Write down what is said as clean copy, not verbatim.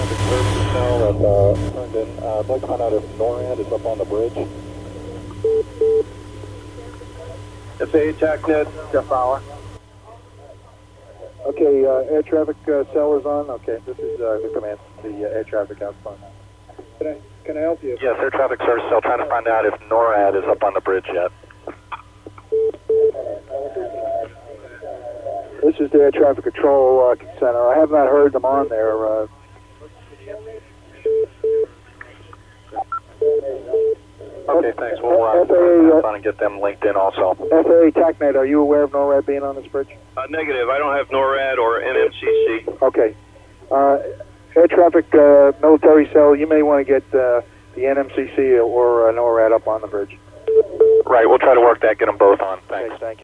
traffic service cell that turned in. I'd like to find out if NORAD is up on the bridge. FAA TACnet, Jeff Fowler. Okay, air traffic cell is on. Okay, this is the command, the air traffic outbound. Can I help you? Yes, air traffic service cell trying to find out if NORAD is up on the bridge yet. This is the air traffic control center. I have not heard them on there. Okay, thanks. We'll try and get them linked in also. FAA TACnet, are you aware of NORAD being on this bridge? Negative. I don't have NORAD or NMCC. Okay. Air traffic military cell, you may want to get the NMCC or NORAD up on the bridge. Right, we'll try to work that, get them both on. Thanks. Okay, thank you.